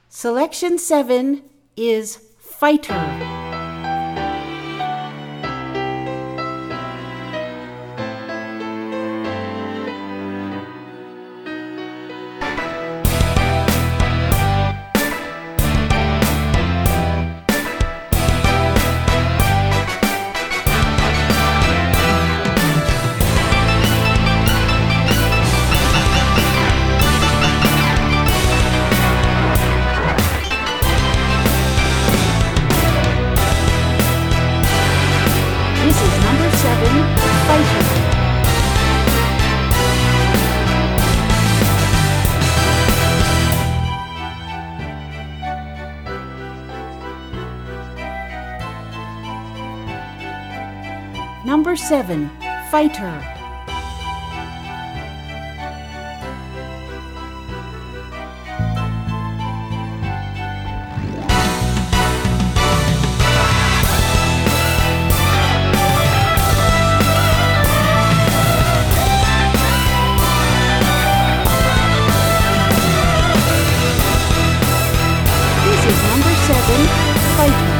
Selection 7 is fighter. This is number 7, fighter. Number 7, fighter. This is number 7, fighter.